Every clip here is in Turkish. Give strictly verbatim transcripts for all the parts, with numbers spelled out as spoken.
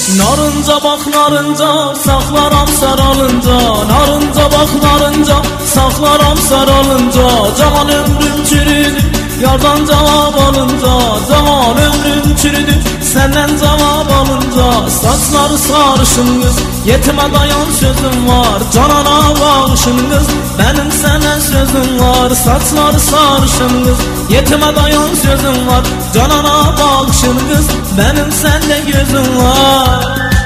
Narınca bak narınca, saklaram saralınca. Narınca bak narınca, saklaram saralınca. Cavan ömrüm çürüdü, yardan cevap alınca. Cavan ömrüm çürüdü, senden cevap alınca. Saçları sarışın kız, yetime dayan sözüm var. Canana bağışın kız, benim sana sözüm var. Saçları sarışın kız, yetime dayan sözüm var. Canana bağışın kız, benim sende gözüm var.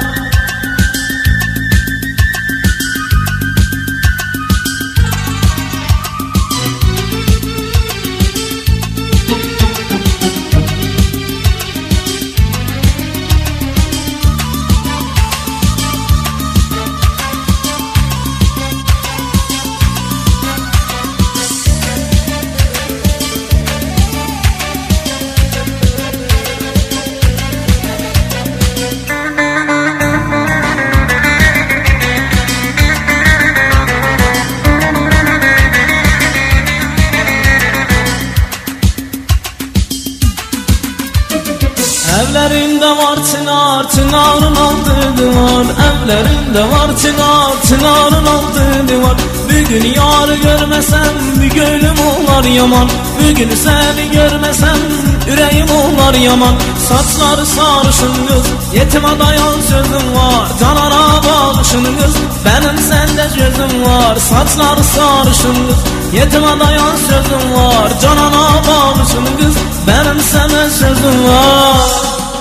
Evlerinde var çınar, çınarın altı duvar. Evlerinde var çınar, çınarın altı duvar. Bugün yarı görmesem bir gönlüm olar yaman. Bugün seni görmesem yüreğim olar yaman. Saçları sarışın kız, yetime dayan sözüm var. Canana bağışın kız, benim sende gözüm var. Saçları sarışın kız, yetime dayan sözüm var. Canana bağışın kız, benim sana sözüm var.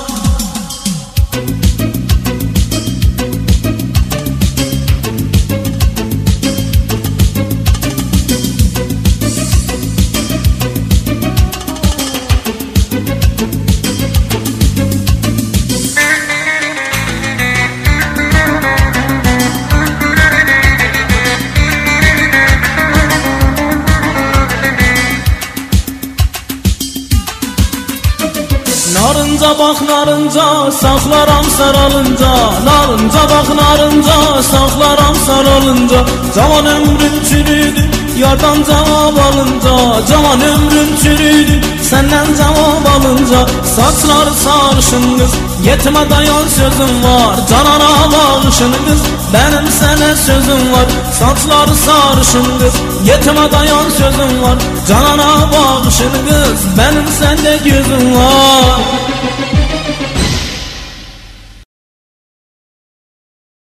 Narınca bak narınca, saklaram saralınca. Narınca bak narınca, saklaram saralınca. Cavan ömrüm çürüdü, yardan cevap alınca. Cavan ömrüm çürüdü, senden cevap alınca. Saçları sarışın kız, yetime dayan sözüm var. Canana bağışın kız, benim sana sözüm var. Saçları sarışın kız, yetime dayan sözüm var. Canana bağışın kız, benim sende gözüm var.